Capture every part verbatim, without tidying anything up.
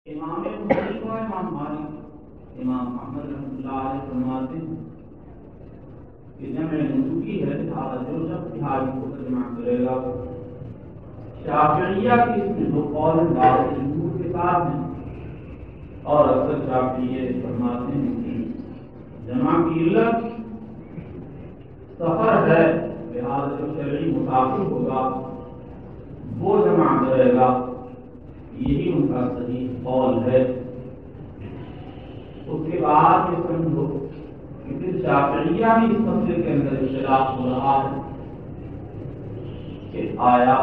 امام حنیفہ، امام مالک، امام احمد رحمۃ اللہ علیہ فرماتے ہیں کہ جمع نسوکی ہے لہٰذا جو شخص حاجی کو جمع کرے گا. شافعیہ کی اس میں دو قول بعض جمہور کے ساتھ ہیں اور اکثر شافعیہ فرماتے ہیں کہ جمع کی علت سفر ہے لہٰذا جو شرعی مسافر ہوگا وہ جمع کرے گا. یہی ان کا صحیح قول ہے. اس کے بعد یہ سمجھو کہ پھر شافعیہ بھی اس مسئلے کے اندر اختلاف ہو رہا ہے کہ آیا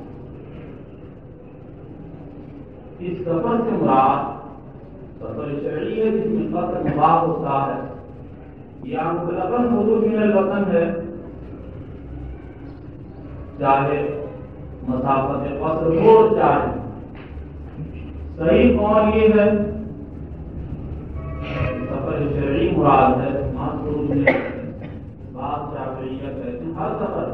اس سفر سے مراد سفر شرعی ہے جس میں قصر مباح ہوتا ہے یا مطلقاً خروج من الوطن ہے، چاہے مسافت قصر ہو چاہے. صحیح قول یہ ہے سفر شرعی مراد ہے. خروج من بعض شافعیہ کہتے ہیں ہر سفر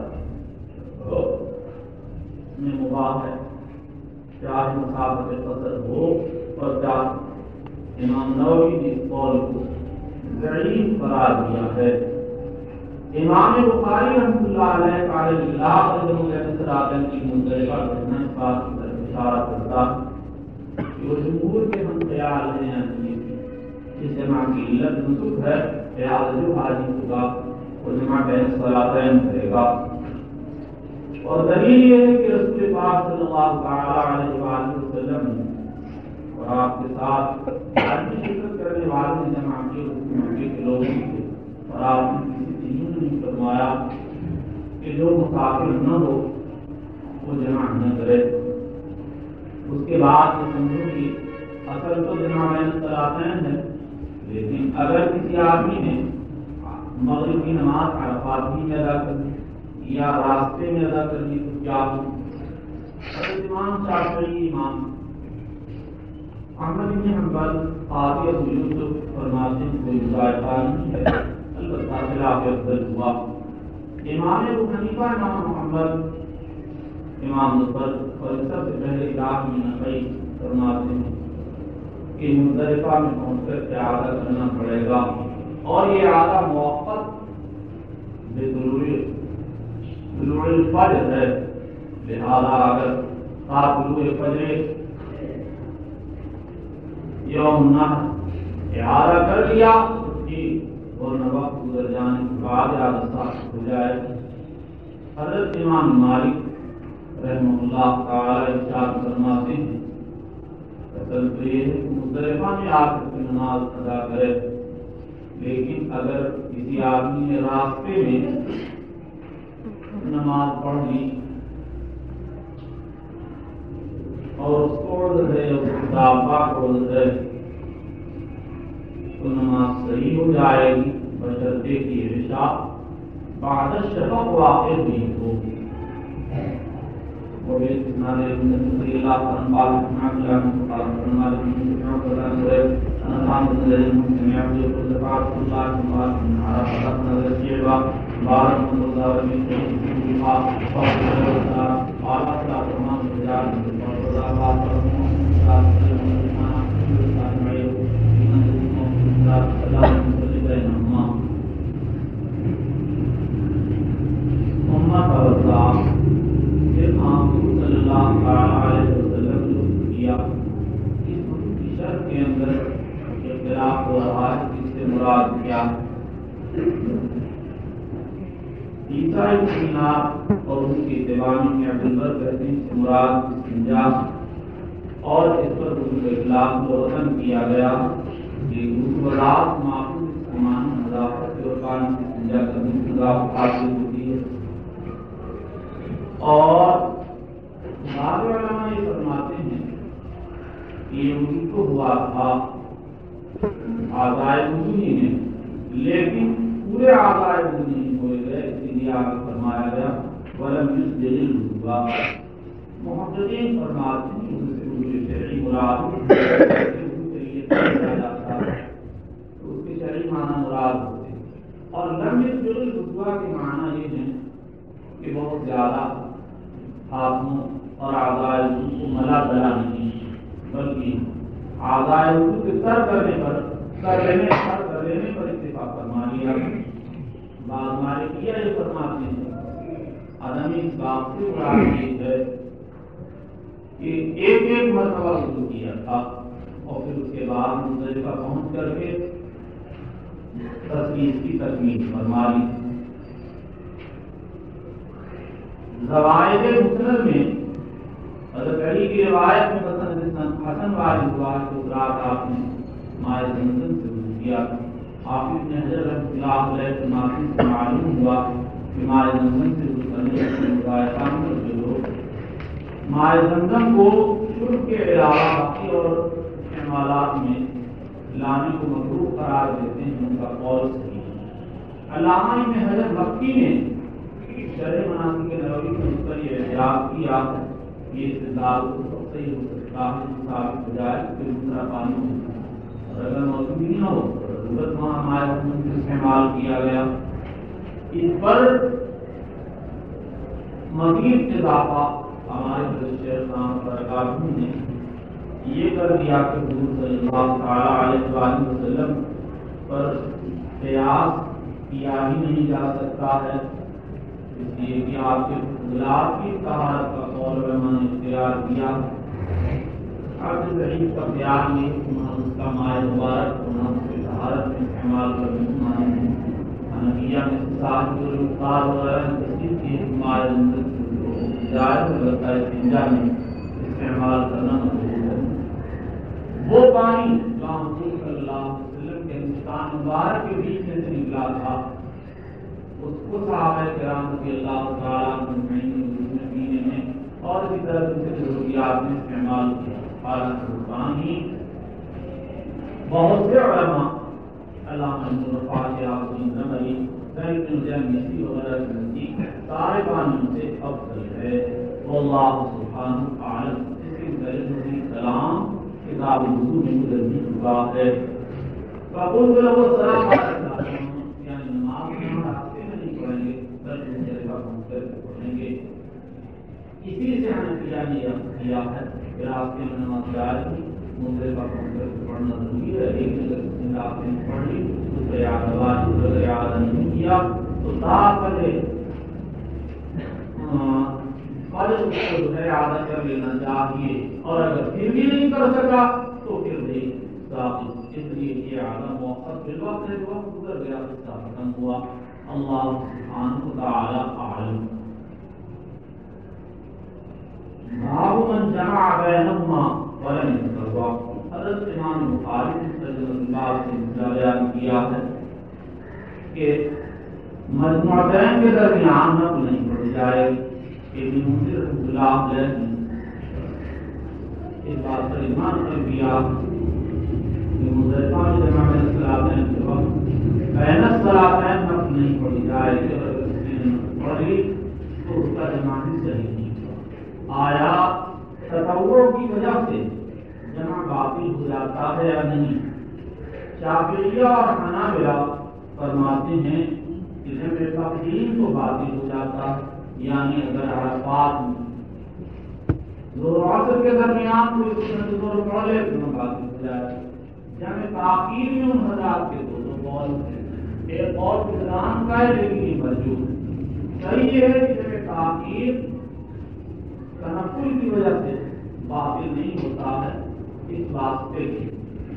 میں مباح ہے چاہے مسافت قصر ہو اور چاہے. امام نووی نے اس قول کو ضعیف قرار دیا ہے. امام بخاری رحمۃ اللہ علیہ قال اللہ علیہ کی مندرجہ کرنا اس بات کی طرف اشارہ کرتا کہ وہ جمہور کے ہم خیال ہیں اس جمع کی علت نسک ہے لہٰذا جو حاجی ہوگا وہ جمع بین الصلاتین کرے گا. اور دلیل یہ ہے کہ رسول پاک صلی اللہ تعالی علیہ وآلہ وسلم نے اور آپ کے ساتھ حج میں شرکت کرنے والے نے جمع کی مکے کے لوگوں سے اور آپ نے کسی چیز نہیں فرمایا کہ جو مسافر نہ ہو وہ جمع نہ کرے. اس کے بعد یہ سمجھو کہ اصل تو جمع بین الصلاتین ہے، لیکن اگر کسی آدمی نے مغرب کی نماز عرفات میں ادا کر دی یا راستے میں ادا کر دی تو کیا ہو؟ حضرت امام شافعی، امام احمد بن حنبل، قاضی ابو یوسف فرماتے ہیں کوئی مذائقہ نہیں ہے، البتہ خلاف افضل ہوا. امام ابو حنیفہ، امام محمد، امام نصر اور سب سے پہلے ابراہیم نخعی فرماتے ہیں کہ مزدلفہ میں پہنچ کر اعادہ کرنا پڑے گا اور یہ اعادہ موقت طلوع الفجر ہے. لہذا اگر طلوع فجر یوم نحر اعادہ کر لیا اور وقت گزر جانے کے بعد اعادہ صاحب ہو جائے. حضرت امام مالک رحمہ اللہ تعالی ارشاد فرماتے ہیں اصل تو یہ ہے کہ مزدلفہ میں آ کر نماز ادا کرے، لیکن اگر کسی آدمی نے راستے میں نماز پڑھ لی اور اس کو عذر ہے، اس کو دابا کو عذر ہے تو نماز صحیح ہو جائے گی بشرطے کی عشاء بعد الشفق واقع ہوئی ہو. وبإسناد ابن الله عن قال عن الله قال عن مالك بن سمعان قال أنا عن الذي سمع يقول بعض الله قال عرفت نذيرا بارك الله فيكم بما قال قال تمام رجال الله اور اس کی دیوانی میں عبدالبر کہتے ہیں سے مراد استنجا اور اس پر اس کے خلاف روشن کیا گیا کہ رات معقول استعمال نظافت اور پانی سے استنجا کرنے کی نظافت حاصل ہوتی ہے. اور بعض علماء یہ فرماتے ہیں کہ یہ وضو تو ہوا تھا اعضائے وضو ہی میں، لیکن پورے اعضائے وضو نہیں ہوئے گئے، اسی لیے آگے فرمایا گیا ولم يسجد الوضوء. محققین فرماتے ہیں کہ اس سے وضو شرعی مراد تو اس کے شرعی معنی مراد ہوتے ہیں. اور لم يسجد الوضوء کے معنی یہ ہے کہ بہت زیادہ ہاتھوں اور اعضائے وضو کو ملا بلا نہیں، بلکہ آزائے وضو کے سر کرنے پر کر لینے سر کر لینے پر اتفاق فرما لیا۔ بعض مالکیہ یہ فرماتے ہیں عدم اس بات سے مراد یہ ہے کہ ایک ایک مرتبہ وضو کیا تھا اور پھر اس کے بعد مزدلفہ پہنچ کر کے تسلیس کی تکمیل فرما لی۔ زوائد مسند میں حضرت علی کی روایت میں حسن والی روایت کو رات آپ نے مائے زمزم سے وضو کیا۔ آپ ابن حجر رحمۃ اللہ علیہ کے ناظرین سے معلوم ہوا کہ مائے زمزم سے وضو کرنے کی روایتوں میں جو لوگ مائے زمزم کو شرب کے علاوہ باقی اور استعمالات میں لانے کو مکروہ قرار دیتے ہیں ان کا قول صحیح ہے۔ علامہ ابن حجر مکی نے شرح مناسک نبوی میں اس پر یہ اعتراض کیا یہ استدلال صحیح ہو سکتا ہے ثابت ہو جائے کہ دوسرا پانی ہوتا ہے اور اگر موسم بھی نہ ہو ضرورت وہاں ہمارے حکم استعمال کیا گیا۔ اس پر مزید اضافہ ہمارے شیخ نام برکاتہ نے یہ کر دیا کہ حضور صلی اللہ تعالیٰ علیہ وآلہ وسلم پر قیاس کیا ہی نہیں جا سکتا ہے، اس لیے کہ آپ کے فضلات کی طہارت کا قول علماء نے اختیار کیا۔ آپ کے ضعیف کا خیال نہیں کہ اس کا مائع مبارک ہونا اس کی طہارت میں استعمال کرنے کو مانے ہیں۔ حنفیہ میں ساتھ جو رفتار وغیرہ تصدیق کی مائع زمزم سے جائز لگتا ہے استنجا میں استعمال کرنا مطلوب ہے۔ وہ پانی جو حضور صلی اللہ علیہ وسلم کے مستان مبارک کے بیچ میں سے نکلا تھا اس کو صحابہ کرام رضی اللہ تعالیٰ عنہ نے پینے میں اور اسی طرح دوسری ضروریات میں استعمال کیا۔ حالانکہ وہ پانی بہت سے علماء علامہ ابن رفاعی عاصم نبوی سعید بن جمیسی وغیرہ کے نزدیک سارے پانیوں سے افضل ہے۔ واللہ سبحانہ اعلم۔ اس کے متعلق السلام کتاب الوضو میں گزر بھی چکا ہے۔ فقلت له السلام علیکم، یعنی نماز میں ہم راستے میں نہیں پڑھیں گے بلکہ مزدلفہ پہنچ کر کے پڑھیں گے۔ اسی سے حنفیہ نے یہ کیا ہے کہ راستے میں نماز جائز نہیں، مزدلفہ پہنچ کر کے پڑھنا ضروری ہے، لیکن اگر کسی نے راستے میں پڑھ لی تو اسے یاد واجب اگر یاد نہیں کیا تو ساتھ پہلے فرض کو جو ہے ادا کر لینا چاہیے، اور اگر پھر بھی نہیں کر سکا تو پھر نہیں ثابت، اس لیے یہ اعلیٰ موقف بالوقت ہے، وقت گزر گیا اس کا ختم ہوا۔ اللہ سبحانہ وتعالی اعلم۔ باب من جمع بینہما ولم یتطوع۔ حضرت امام بخاری نے رضی اللہ سے مسئلہ بیان کیا ہے کہ مجموعتین کے درمیان نفل نہیں پڑھی جائے گی۔ ابن منذر رحمۃ اللہ علیہ اس بات پر ایمان کر دیا کہ مزدلفہ میں جمع بین الصلاتین کے وقت بین الصلاتین نفل نہیں پڑھی جائے گی، اگر کسی نے پڑھ لی تو اس کا جمع بھی صحیح نہیں۔ آیا تطوع کی وجہ سے جمع باطل ہو جاتا ہے یا نہیں؟ شافعیہ اور حنابلہ فرماتے ہیں کہ جمع تقدیم تو باطل ہو جاتا ہے، یعنی اگر عرفات میں ظہر و عصر کے درمیان کوئی سنت ظہر پڑھ لے تو باطل ہو جائے۔ جمع تاخیر میں ان حضرات کے دو دو قول ہیں، ایک قول کسان کا ہے لیکن یہ مرجوح ہے۔ صحیح یہ ہے کہ جمع تاخیر تنفل کی وجہ سے باطل نہیں ہوتا ہے، اس واسطے کی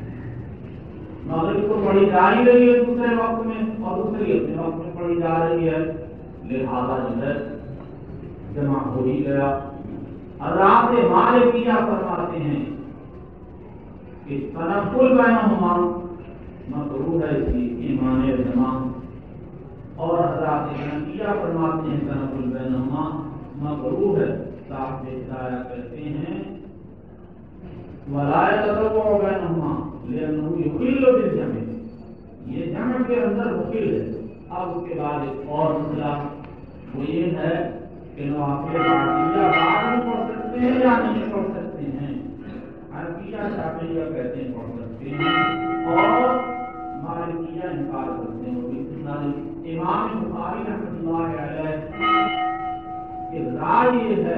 مغرب کو پڑھی جا ہی رہی ہے دوسرے وقت میں اور دوسری اپنے وقت میں پڑھی جا رہی ہے، لہذا جو ہے جمع ہو ہی گیا۔ حضرات مالکیہ فرماتے ہیں کہ تنفل بینہما مکروہ ہے، اس کی ایمان جمع، اور حضرات حنفیہ فرماتے ہیں تنفل بینہما مکروہ ہے۔ صاحب ہدایہ کہتے ہیں ولا یتطوع بینہما لأنہ یخل بالجمع، یہ جمع کے اندر مخل ہے۔ اب اس کے بعد ایک اور مسئلہ وہ یہ ہے کہ نوافل باطلیہ بعد میں پڑھ سکتے ہیں یا نہیں پڑھ سکتے ہیں؟ حنفیہ شافعیہ کہتے ہیں پڑھ سکتے ہیں اور مالکیہ انکار کرتے ہیں۔ امام بخاری رحمۃ اللہ علیہ کی رائے یہ ہے کہ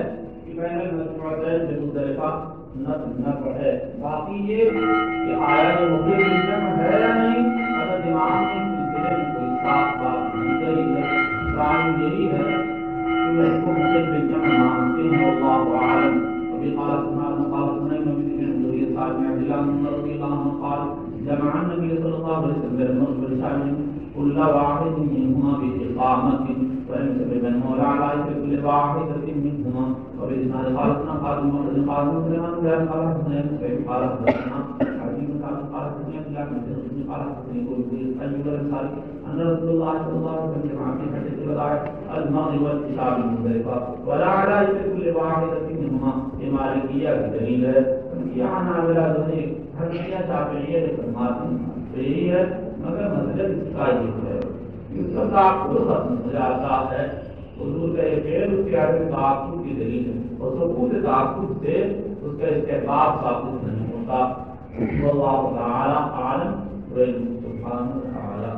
کہ بین المجموعتین سے مختلفہ نہ پڑھے. باقی یہ کہ آیا جو مفید جمع ہے یا نہیں، اگر امام نے اس سلسلے میں کوئی صاف بات نہیں کہی ہے، رائے یہی ہے کہ اس کو مفید جمع مانتے ہیں. واللہ اعلم. وفي قال سبحانه قال سنين من النبي صلى الله عليه وسلم قال جمع النبي صلى الله عليه وسلم بالرسالة كل واحد منهما بإقامة وينسب المولى على كل واحدة منهما. وبإسناد قال سنة قال المولى قال مسلمان قال قال سنين قال سنة حديث قال قال سنين لا من قال سنين أيها الرسالة أن رسول الله صلى الله عليه وسلم جمع في حديث الوداع الماضي والكتاب المختلفة ولا على كل واحدة منهما. مالکیہ کی دلیل ہے. یہاں نابلا دونوں حنفیہ شافعیہ کے فرماتے یہی ہے، مگر مسئلہ اس کا یہ ہے کہ اس کا تعاقب ختم ہو جاتا ہے. حضور کا یہ فعل اس کے آگے تعاقب کی دلیل ہے، اور ثبوت تعاقب سے اس کا استحباب ثابت نہیں ہوتا. واللہ تعالی اعلم وعلم سبحانہ وتعالی.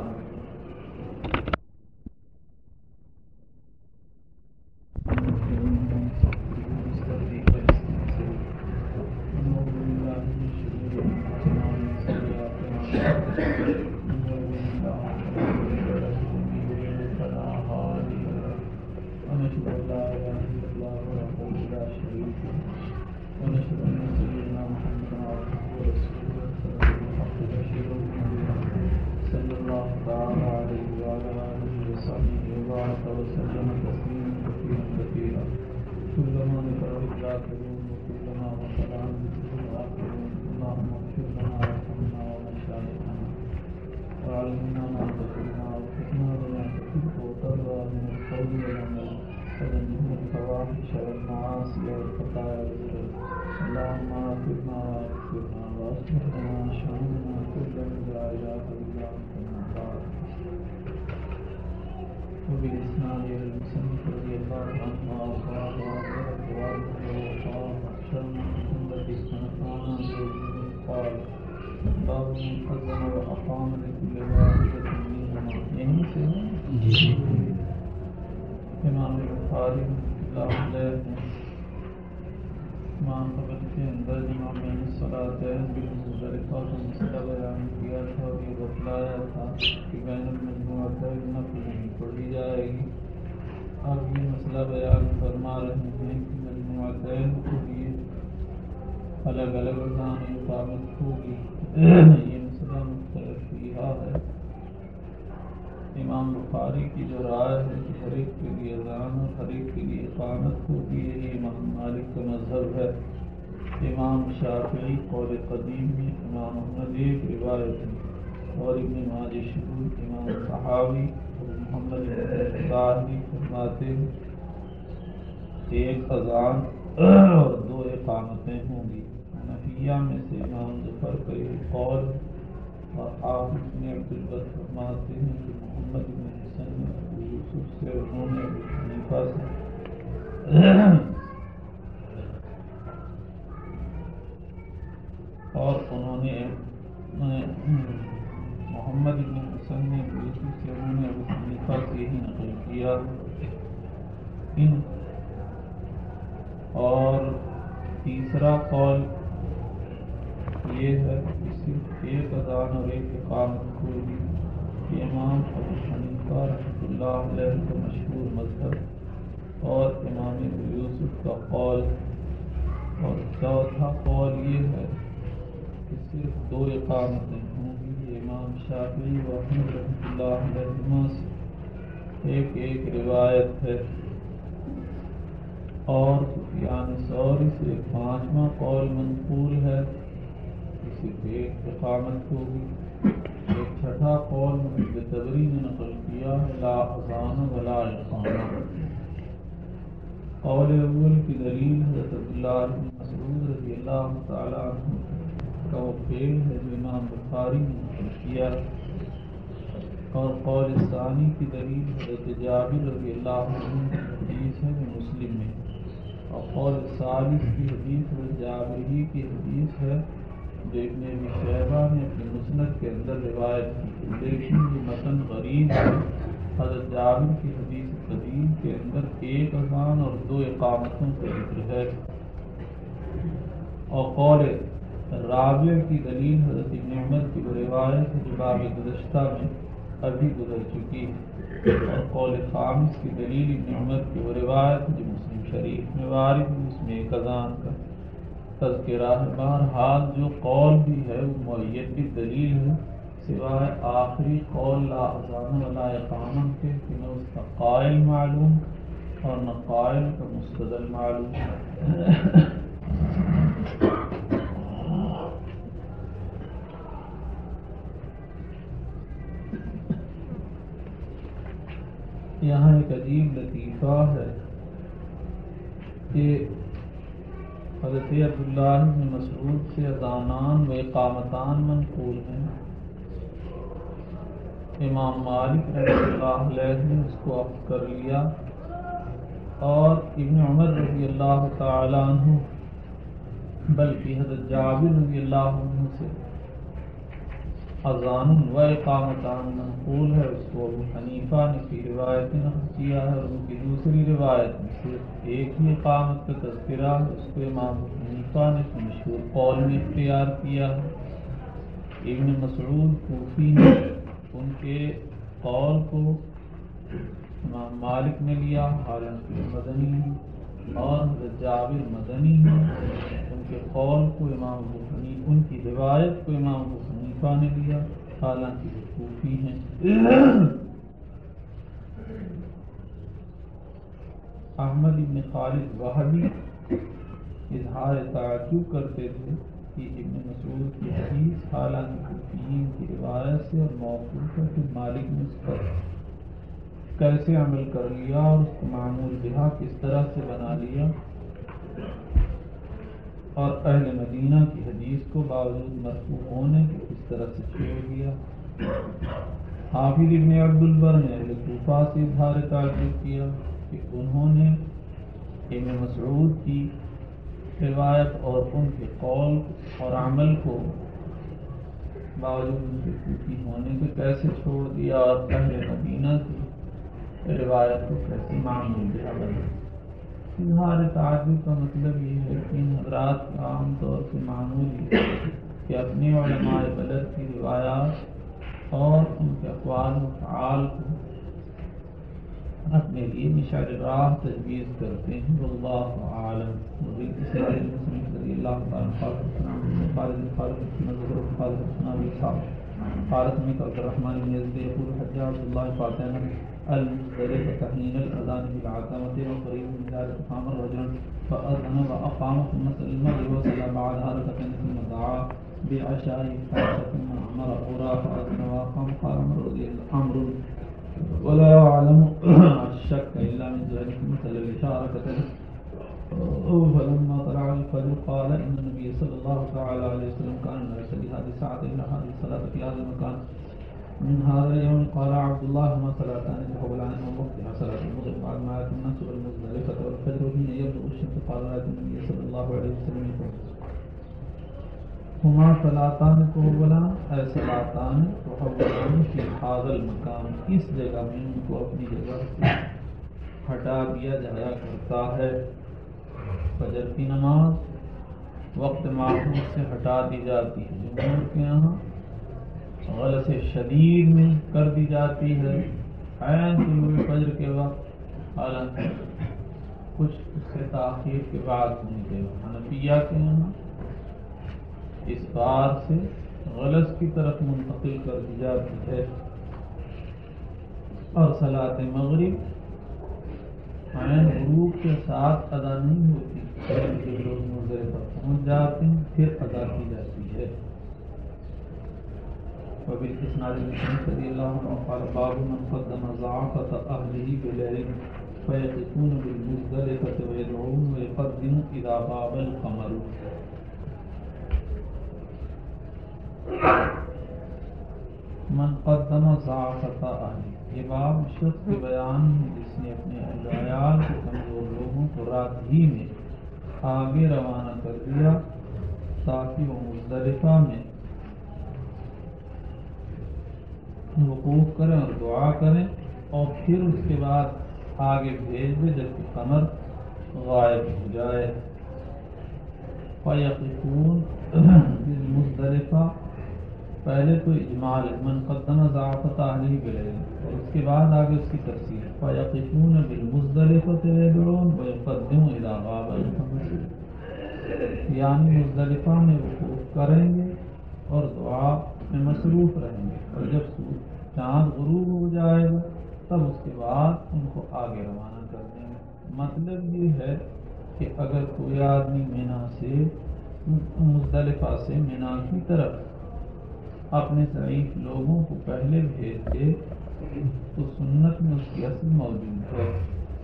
امام بخاری امام قبل کے اندر امام صلاۃین بالمختلفہ کا مسئلہ بیان کیا تھا اور یہ بتلایا تھا کہ بین المجموعتین نفل نہیں پڑھی جائے گی. اب یہ مسئلہ بیان فرما رہے ہیں کہ مجموعتین کے لیے الگ الگ اذان اقامت ہوگی. یہ مسئلہ مختلف فیہا ہے. امام بخاری کی جو رائے ہے کہ ہر ایک کے لیے اذان اور ہر ایک کے لیے اقامت ہوگی، یہی امام مالک کا مذہب ہے. امام شافعی قول قدیم میں، امام احمد ایک روایت ہے، اور ابن ماجہ شہود امام صحابی اور محمد بن فرماتے ہیں ایک اذان اور دو اقامتیں ہوں گی. حنفیہ میں سے امام ظفر کا یہ قول، اور حافظ بن عبد البر فرماتے ہیں کہ محمد بن حسن نے ابو یوسف سے، انہوں نے ابو حنیفہ سے، اور انہوں نے محمد بن حسن نے ابو یوسف سے، انہوں نے ابو حنیفہ سے ہی نقل کیا. ان اور تیسرا قول یہ ہے کہ صرف ایک اذان اور ایک اقامت ہوگی. یہ امام ابو حنیفہ رحمۃ اللہ علیہ کا مشہور مذہب اور امام ابو یوسف کا قول. اور چوتھا قول یہ ہے کہ صرف دو اقامتیں ہوں گی. یہ امام شافعی و احمد رحمۃ اللہ علیہ سے ایک ایک روایت ہے. اور سفیان ثوری سے پانچواں قول منقول ہے، صرف ایک اقامت ہوگی. ایک چھٹا قول تبری نے نقل کیا ہے، لا اذان ولا اقامہ. قول اول کی دلیل حضرت عبداللہ بن مسعود رضی اللہ تعالیٰ عنہ کا وہ فعل ہے جو امام بخاری نے نقل کیا. اور قول ثانی کی دلیل حضرت جابر رضی اللہ عنہ کی حدیث ہے جو مسلم میں. اور قول ثالث کی حدیث حضرت جابر ہی کی حدیث ہے جو ابن ابی شیبہ نے اپنے مسند کے اندر روایت کی، لیکن یہ متن غریب ہے. حضرت جابر کی حدیث دلیل کے اندر ایک اذان اور دو اقامتوں کا ذکر ہے، اور قول رابع کی دلیل حضرت ابن عمر کی وہ روایت جو باب گزشتہ میں ابھی گزر چکی ہے، اور قول خامس کی دلیل ابن عمر کی وہ روایت جو مسلم شریف میں وارد ہے، اس میں ایک اذان کا تذکرہ ہے۔ بہرحال جو قول بھی ہے وہ مؤید بھی دلیل ہے، سوائے آخری قول لا اذان ولا اقامہ کے کہ نہ اس کا قائل معلوم اور نہ قائل کا مستدل معلوم ہے۔ یہاں ایک عجیب لطیفہ ہے کہ حضرت عبداللہ بن مسعود سے اذانان و اقامتان منقول ہیں، امام مالک رحمۃ اللہ علیہ نے اس کو اخذ کر لیا، اور ابن عمر رضی اللہ تعالی عنہ بلکہ حضرت جابر رضی اللہ عنہ سے اذان و اقامتان منقول ہے، اس کو ابو حنیفہ نے کی روایت نقل کیا ہے، اور ان کی دوسری روایت میں صرف ایک ہی اقامت کا تذکرہ ہے، اس کو امام ابو حنیفہ نے مشہور قول میں اختیار کیا ہے۔ ابن مسعود کوفی نے ان کے قول کو امام مالک نے لیا، حالانکہ مدنی ہے، اور حضرت جابر مدنی ہے، ان کے قول کو امام ابو حنیفہ ان کی روایت کو امام ابو حنیفہ نے لیا، حالانکہ وہ کوفی ہیں۔ احمد بن خالد وہبی اظہار تعجب کرتے تھے کہ ابن مسعود کی حدیث حالانکہ کوفیین کی روایت سے اور موقوف ہے، پھر مالک نے اس پر کیسے عمل کر لیا اور اس کو معمول بہا کس طرح سے بنا لیا، اور اہل مدینہ کی حدیث کو باوجود مرفوع ہونے کے کس طرح سے چھوڑ دیا۔ حافظ ابن عبد البر نے اہل کوفہ سے اظہار تعجب کیا کہ انہوں نے ابن مسعود کی روایت اور ان کے قول اور عمل کو باوجود ان کے کوفی ہونے کے کیسے چھوڑ دیا، اور اہل مدینہ کی روایت کو کیسے معمول بہا بنا۔ اظہار تعجب کا مطلب یہ ہے کہ ان حضرات عام طور سے معمول ہے کہ اپنے علماء بلد کی روایات اور ان کے اقوال و افعال کو اپنے لیے مشعل راہ تجویز کرتے ہیں۔ واللہ اعلم۔ رضی اللہ تعالیٰ عنہ قال سمعت عبد الرحمن بن يزيد يقول حج عبد الله فاتانا المزدلفة حين الأذان بالعتمة وقريب من ذلك فأمر رجلا فأذن وأقام ثم صلى المغرب وصلى بعدها ركعتين ثم دعا بعشاء ثم أمر أخرى فأذن وأقام قال عمرو ولا أعلم الشك إلا من ذلك مثل الإشارة فلما طلع الفجر قال إن النبي صلى الله عليه وسلم كان لا يصلي هذه الساعة إلا هذه الصلاة في هذا المكان من هذا اليوم قال عبد الله ما صلاتان تحول عنهما وقتها صلاة المغرب بعد ما يأتي الناس والمزدلفة والفجر حين يبدأ الشمس قال رأيت النبي صلى الله عليه وسلم يقول هما صلاتان تحولان أي صلاتان تحولان في هذا المكان، اس جگہ میں ان کو اپنی جگہ سے ہٹا دیا جایا کرتا ہے۔ فجر کی نماز وقت معقول سے ہٹا دی جاتی ہے، جمہور کے یہاں غلط شدید میں کر دی جاتی ہے عین طلوع فجر کے وقت، حالانکہ کچھ اس سے تاخیر کے بعد ہونے کے وقت۔ حنفیہ کے یہاں اس بار سے غلط کی طرف منتقل کر دی جاتی ہے، اور صلاۃ مغرب عین غروب کے ساتھ ادا نہیں ہوتی، جو لوگ مزدلفہ پہنچ جاتے ہیں پھر ادا کی جاتی ہے۔ وبالاسناد مسلم رضی اللہ عنہ قال باب من قدم ضعافة اهله بليل فيقفون بالمزدلفة ويدعون ويقدم اذا غاب القمر۔ من قدم ضعافة اهله، یہ باب شخص کے بیان ہے جس نے اپنے اہل و عیال کے کمزور لوگوں کو رات ہی میں آگے روانہ کر دیا تاکہ وہ مزدلفہ میں وقوف کریں اور دعا کریں، اور پھر اس کے بعد آگے بھیج دے جبکہ قمر غائب ہو جائے۔ فَيَقِفُونَ بِالْمُزْدَلِفَةِ، پہلے تو اجمال من قدم ضعفت اہلی گلے اور اس کے بعد آگے اس کی تفصیل۔ فَيَقِفُونَ بِالْمُزْدَلِفَةِ وَيَدْعُونَ وَيُقَدِّمُ إِذَا غَابَ الْقَمَرُ، یعنی مزدلفہ میں وقوف کریں گے اور دعا میں مصروف رہیں گے، اور جب چاند غروب ہو جائے گا تب اس کے بعد ان کو آگے روانہ کر دیں گے۔ مطلب یہ ہے کہ اگر کوئی آدمی مینا سے مزدلفہ سے مینا کی طرف اپنے ضعیف لوگوں کو پہلے بھیج دے تو سنت میں اس کی اصل موجود ہے۔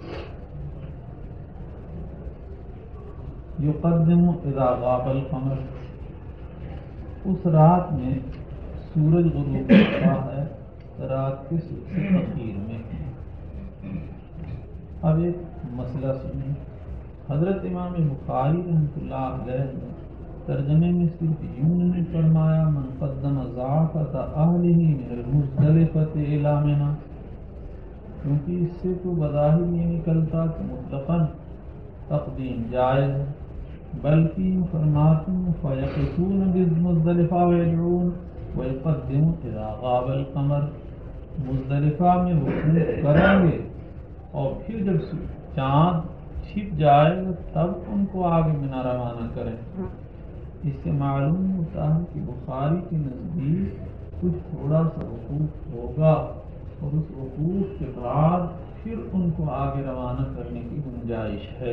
یقدم اذا غاب القمر، اس رات میں سورج غروب ہوتا ہے رات کے سب سے اخیر میں۔ اب ایک مسئلہ سنیں، حضرت امام بخاری رحمۃ اللہ علیہ نے ترجمے میں صرف یوں نہیں فرمایا من قدم ضعفت اہلہ من المزدلفۃ الی منی، کیونکہ اس سے تو بظاہر یہ نکلتا کہ مطلقاً تقدیم جائز ہے، بلکہ یوں فرماتے ہیں فَيَقِفُونَ بِالْمُزْدَلِفَةِ وَيَدْعُونَ وَيُقَدِّمُ إِذَا غَابَ الْقَمَرُ، مزدلفہ میں وقوف کریں گے اور پھر جب چاند چھپ جائے گا تب ان کو آگے منا روانہ کریں۔ اس سے معلوم ہوتا ہے کہ بخاری کے نزدیک کچھ تھوڑا سا وقوف ہوگا اور اس وقوف کے بعد پھر ان کو آگے روانہ کرنے کی گنجائش ہے۔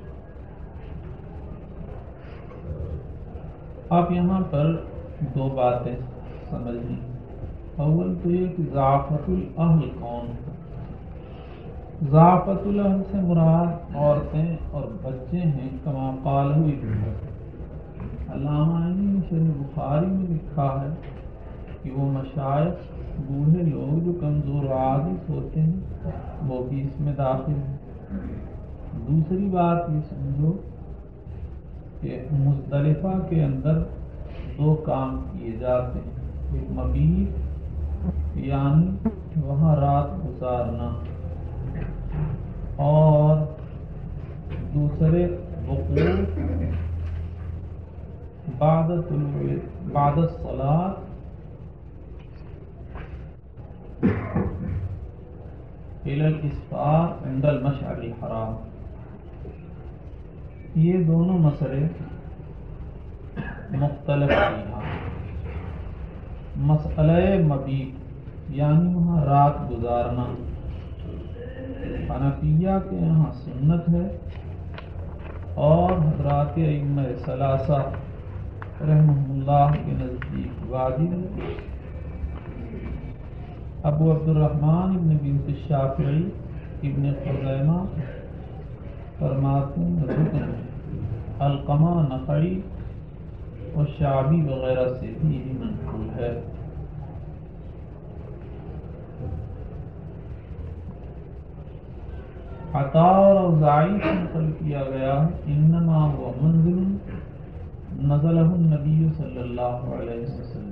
آپ یہاں پر دو باتیں سمجھیں، اول تو یہ کہ ضعفت الاہل کون ہے؟ ضعفت الاہل سے مراد عورتیں اور بچے ہیں، کما قالہ ابن حزم۔ علامہ عینی نے شرح بخاری میں لکھا ہے کہ وہ مشائخ بوڑھے لوگ جو کمزور و عاجز ہوتے ہیں وہ بھی اس میں داخل ہیں۔ دوسری بات یہ سمجھو کہ مزدلفہ کے اندر دو کام کیے جاتے ہیں، ایک مبیت یعنی وہاں رات گزارنا، اور دوسرے وقوف بعد طلوع بعد الصلاة إلى الإسفار عند المشعر الحرام۔ یہ دونوں مسئلے مختلف ہیں۔ مسئلہ مبیت یعنی وہاں رات گزارنا حنفیہ کے یہاں سنت ہے اور حضرات ائمہ ثلاثہ رحمہ اللہ کے نزدیک واجب ہے۔ ابو عبد الرحمن ابن بنت الشافعی ابن خزیمہ فرماتے ہیں رکن ہے، علقمہ نخعی اور شعبی وغیرہ سے بھی یہ منقول ہے۔ عطا اور اوزاعی سے نقل کیا گیا انما هو منزل نزلہ النبی صلی اللہ علیہ وسلم۔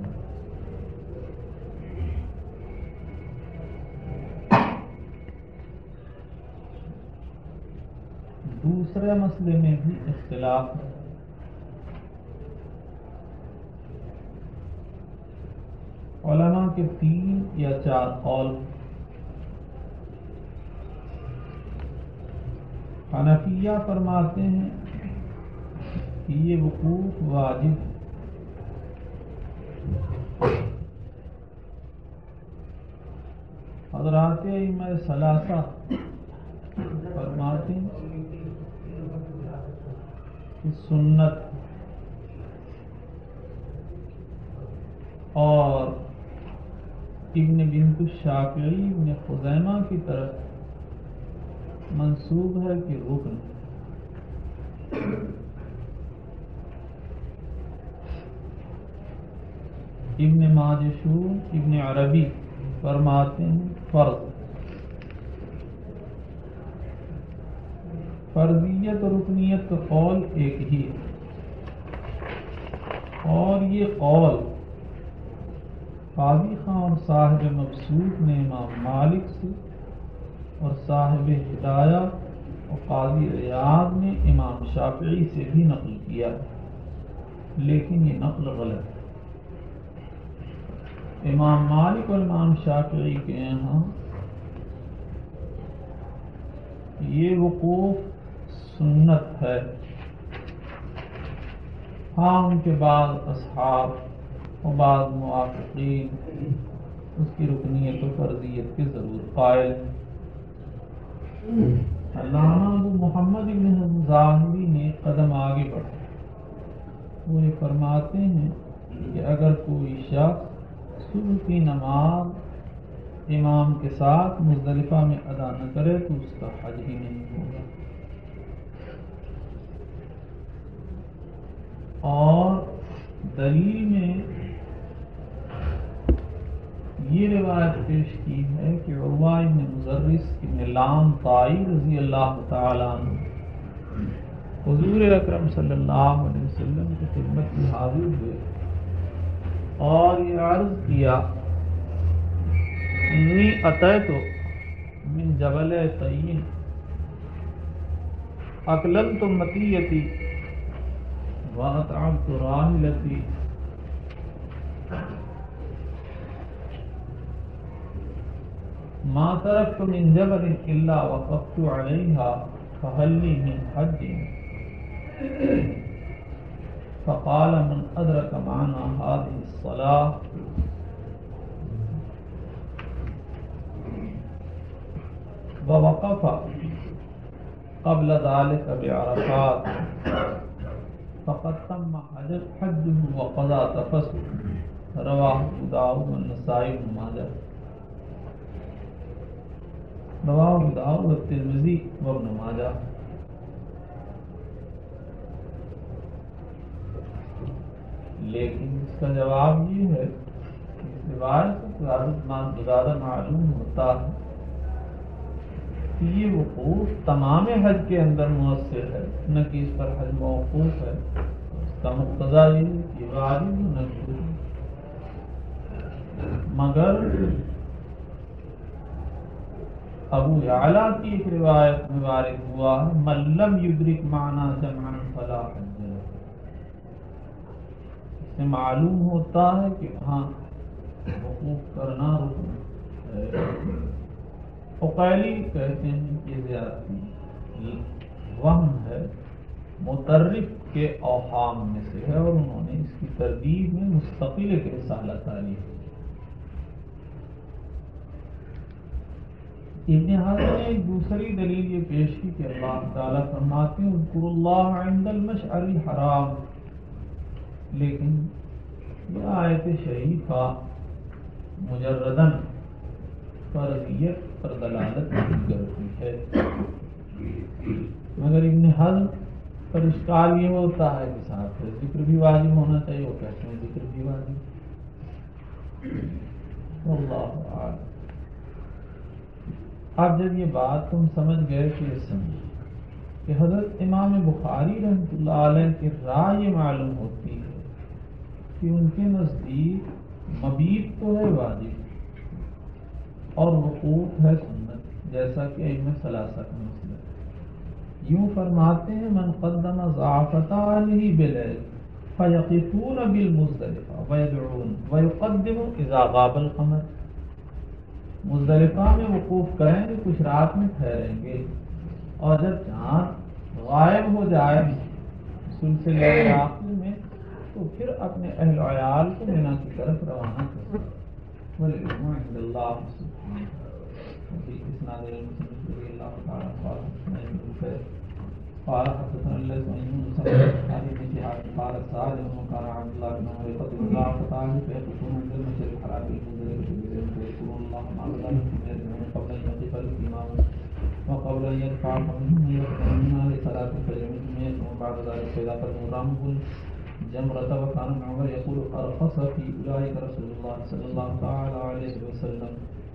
دوسرے مسئلے میں بھی اختلاف ہے۔ علماء کے تین یا چار قول، حنفیہ فرماتے ہیں کہ یہ وقوف واجب ہے، حضرات ائمہ ثلاثہ فرماتے ہیں کہ سنت، اور ابن بنت الشافعی ابن خزیمہ کی طرف منسوب ہے کہ رکن۔ ابن ماجشون ابن عربی فرماتے ہیں فرض۔ فرضیت اور رکنیت کا قول ایک ہی ہے، اور یہ قول قاضی خان اور صاحب مبسوط نے امام مالک سے اور صاحب ہدایہ اور قاضی عیاض نے امام شافعی سے بھی نقل کیا ہے، لیکن یہ نقل غلط ہے۔ امام مالک اور امام شافعی کے یہاں یہ وقوف سنت ہے، ہاں ان کے بعد اصحاب اور بعض موافقین اس کی رکنیت و فرضیت کے ضرور قائل ہیں۔ علامہ ابو محمد ابن حزم ظاہری نے قدم آگے بڑھا، وہ یہ فرماتے ہیں کہ اگر کوئی شخص صبح کی نماز امام کے ساتھ مزدلفہ میں ادا نہ کرے تو اس کا حج ہی نہیں ہوگا۔ اور دلیل میں یہ روایت پیش کی ہے کہ عروہ بن مزرس ابن لام طائی رضی اللہ تعالیٰ عنہ حضور اکرم صلی اللہ علیہ وسلم کی خدمت میں حاضر ہوئے اور یہ عرض کیا، انی اتیت من جبل طین اکللت مطیتی واطعمت راحلتی ما تركت من جبل الا وقفت عليها فهل لي من حج؟ فقال من ادرك معنا هذه الصلاة ووقف قبل ذلك بعرفات فقد تم حجه وقضى تفسه، رواه ابو داؤد والنسائی بن ماجہ، رواه ابو داؤد والترمذی وابن ماجہ۔ لیکن اس کا جواب یہ ہے کہ اس روایت سے زیادہ معلوم ہوتا ہے کہ یہ وقوف تمام حج کے اندر مؤثر ہے، نہ کہ اس پر حج موقوف ہے۔ اس کا مقتضا یہ ہے کہ واجب نہ کرے، مگر ابو یعلا کی ایک روایت میں وارد ہوا ہے من لم یدرک معنا جمعا فلا حج له۔ اس سے معلوم ہوتا ہے کہ ہاں وقوف کرنا رکن ہے۔ عقیلی کہتے ہیں کہ زیادتی وہم ہے، مترف کے اوہام میں سے ہے، اور انہوں نے اس کی تردید میں مستقل ایک رسالہ تعریف کی۔ ابن حزم نے ایک دوسری دلیل یہ پیش کی کہ اللہ تعالیٰ فرماتے ہیں اذکروا اللہ عند المشعر الحرام، لیکن یہ آیت شریفہ مجرداً فرضیت پر دلالت نہیں کرتی ہے، مگر ابن حزم پر اشکال یہ ہوتا ہے کہ ساتھ ذکر بھی واجب ہونا چاہیے، وہ کہتے ہیں ذکر بھی واجب۔ واللہ اعلم۔ اب جب یہ بات تم سمجھ گئے تو یہ سمجھ کہ حضرت امام بخاری رحمۃ اللہ علیہ کی رائے یہ معلوم ہوتی ہے کہ ان کے نزدیک مبیت تو ہے واجب اور وقوف ہے سنت، جیسا کہ ائمہ ثلاثہ کا مسئلہ۔ یوں فرماتے ہیں من قدم ضعفتانہ بلیل فیقفون بالمزدلفہ ویدعون ویقدم اذا غاب القمر، مزدلفہ میں وقوف کریں گے، کچھ رات میں ٹھہریں گے، اور جب چاند غائب ہو جائے سلسلے آخر میں تو پھر اپنے اہل و عیال کو مینا کی طرف روانہ کریں۔ والعلم عند اللہ سبحانہ وفي اسناد المسلم رضی اللہ تعالی عنہ قال حدثنا الليث عن يونس عن ابي شهاب قال سالم وكان عبد الله بن عمر يقتل الله فتعالى فيقولون عند المسجد الحرام فيذكرون الله مع ذلك قبل ان يقف الامام وقبل ان يرفع منهم يقتلون لصلاه الفجر وبعد ذلك فاذا قدموا رموا الجمرة وكان ابن عمر يقول ارخص في اولئك رسول الله صلى الله تعالى عليه وسلم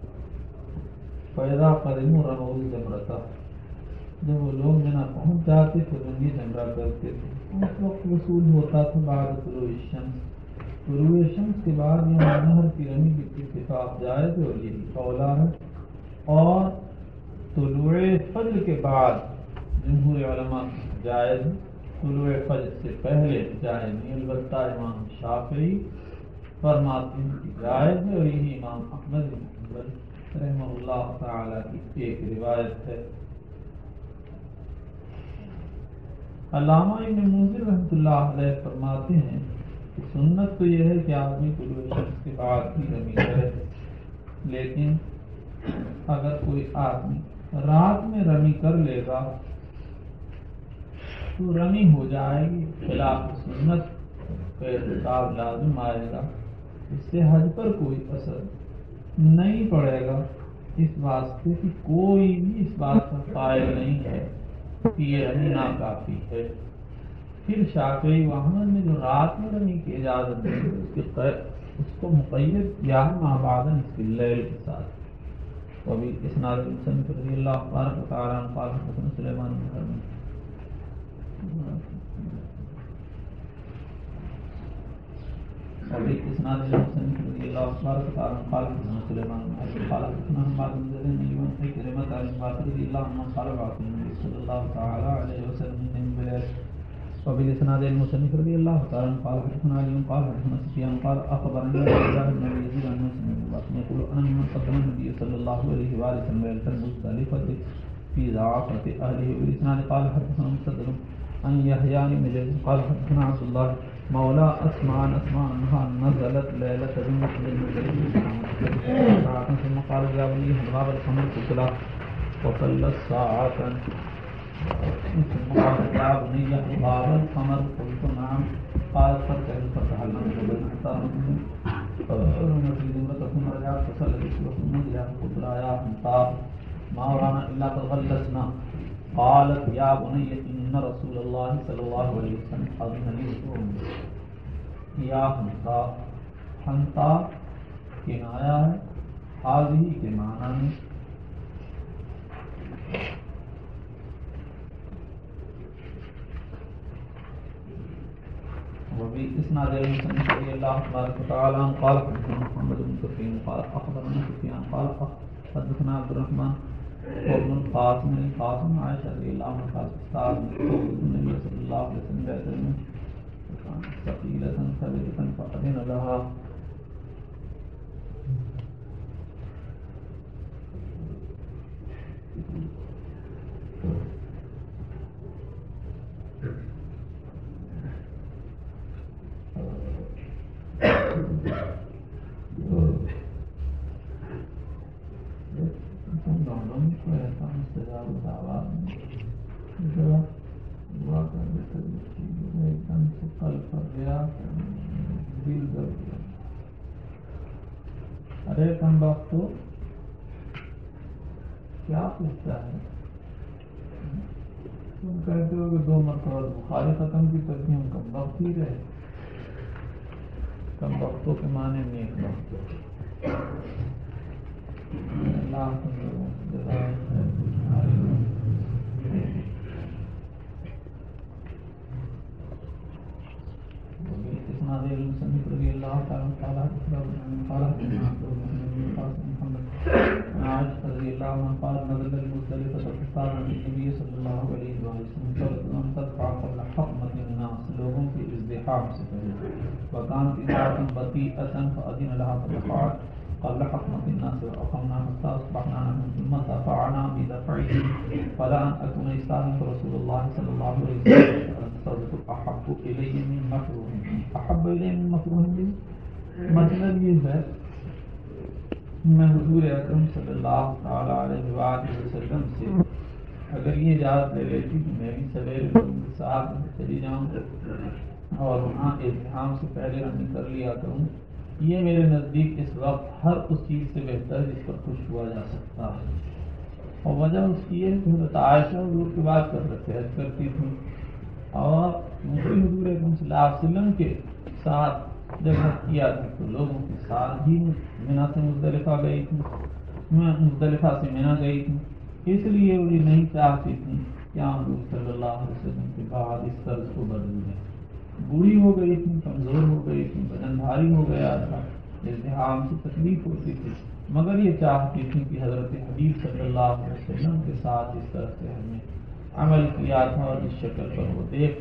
فاذا قدموا رموا الجمرة، جب وہ لوگ مینا پہنچ جاتے تو یہ جمرہ کرتے تھے۔ اس وقت وصول ہوتا تھا بعد طلوع الشمس، طلوع الشمس کے بعد یہاں نہر کی رمی کی اتفاق جائز اور یہی اولا ہے، اور طلوع فجر کے بعد جمہور علماء جائز، طلوع فجر سے پہلے جائز نہیں، البتہ امام شافعی فرماتے ہیں کہ جائز ہے، اور یہی امام احمد بن حنبل رحمہ اللہ تعالی کی ایک روایت ہے۔ علامہ ابن منذر رحمۃ اللہ علیہ فرماتے ہیں کہ سنت تو یہ ہے کہ آدمی طلوع شمس کے بعد ہی رمی کرے، لیکن اگر کوئی آدمی رات میں رمی کر لے گا تو رمی ہو جائے گی، خلاف سنت کا ارتکاب لازم آئے گا، اس سے حج پر کوئی اثر نہیں پڑے گا، اس واسطے کہ کوئی بھی اس بات کا قائل نہیں ہے کہ یہ رمی ناکافی ہے۔ پھر شافعی و احمد نے جو رات میں رمی کی اجازت دی اس کے اس کو مقید کیا مع بعض نصف اللیل کے ساتھ۔ وبی اسناد المصنف رضی اللہ تبارک و تعالی عنہ قال حدثنا سلیمان بن حرب وبی اسناد المصنف رضی اللہ تبارک و تعالی عنہ قال حدثنا سلیمان بن حرب قال حدثنا حماد بن زید بن ایوب بن کرمۃ عن بکر رضی اللہ عنہ قال بعث النبی صلی اللہ تعالی علیہ وسلم من بلال وبی اسناد المصنف رضی اللہ تعالی عنہ قال حدثنا علی قال حدثنا سفیان قال اخبرنا عبد بن یزید عن مسلم يقول أنا من قدم النبي صلى الله عليه وسلم ليلة المختلفة في ضعافة أهله والإسناد قال حدثنا مسدد عن يحيى بن جرير قال حدثنا عبد الله مولى أسمع أسمع أنها نزلت ليلة بمثل المختلفة ثم قال يا بني هل غاب القمر قتلا وصلى الساعة ثم قال يا بني هل غاب القمر قلت نعم قال فارتعد فتعلم بين احترامهم ثم رجعت فصلت ثم رجعت قلت لا يا حنطاء ما ورانا الا قد غلسنا قالت يا بني ان رسول الله صلى الله عليه وسلم اذن لي بصوم يا حنطاء، حنطاء کنایا ہے حاضی کے معنی میں، وفي اسناد المسلم رضي الله تبارك وتعالى عنه قال حدثنا محمد بن كثير قال اخبرنا سفيان قال حدثنا عبد الرحمن وابن القاسم القاسم عائشة رضي الله عنها قال استعاذ النبي صلى الله عليه وسلم بأسلم ثقيلة ثابتة فأذن لها ارے کم بخت تو کیا پوچھتا ہے؟ تم کہتے ہو کہ دو مرتبہ بخاری ختم کی تبھی ہم کم بخت ہی رہے، کم بختوں کے معنی میں ایک بخت اللہ تم لوگوں سے جزائے اسناد المصنف رضی اللہ تعالی عنہ قال قال محمد عائشة رضی اللہ عنہ قال نزل المختلفة فاستعاذ النبي صلی اللہ علیہ وسلم تدفع قبل حطمة الناس، لوگوں کے ازدحام سے پہلے، وكانت امرأة بطيئة فأذن لها فدفعت قبل حطمة الناس وأقمنا حتى أصبحنا ثم دفعنا بدفعه فلا أن أكون استأذنت رسول الله صلى الله عليه وسلم أحب إلي من مكروه أحب إلي من مكروه به، مطلب یہ ہے میں حضور اکرم صلی اللہ تعالی علیہ وآلہ وسلم سے اگر یہ اجازت لے لیتی کہ میں بھی سویرے لوگوں کے ساتھ چلی جاؤں اور وہاں ازدحام سے پہلے رمی کر لیا کروں، یہ میرے نزدیک اس وقت ہر اس چیز سے بہتر جس پر خوش ہوا جا سکتا ہے۔ اور وجہ اس کی ہے کہ حضرت عائشہ حضور کی بات کر رہتے حج کرتی تھیں، اور مجھے حضور اکرم صلی اللہ علیہ وسلم کے ساتھ جب حج کیا تھا تو لوگوں کے ساتھ ہی منا سے مزدلفہ گئی تھی، میں مزدلفہ سے منا گئی تھی، اس لیے وہ یہ نہیں چاہتی تھی کہ حضور صلی اللہ علیہ وسلم کے بعد اس طرز کو بدل دیں۔ بوڑھی ہو گئی تھی، کمزور ہو گئی تھی، بدن بھاری ہو گیا تھا، ازدحام سے تکلیف ہوتی تھی، مگر یہ چاہتی تھی کہ حضرت حبیب صلی اللہ علیہ وسلم کے ساتھ اس طرح سے ہم نے عمل کیا تھا اور اس شکل پر وہ دیکھ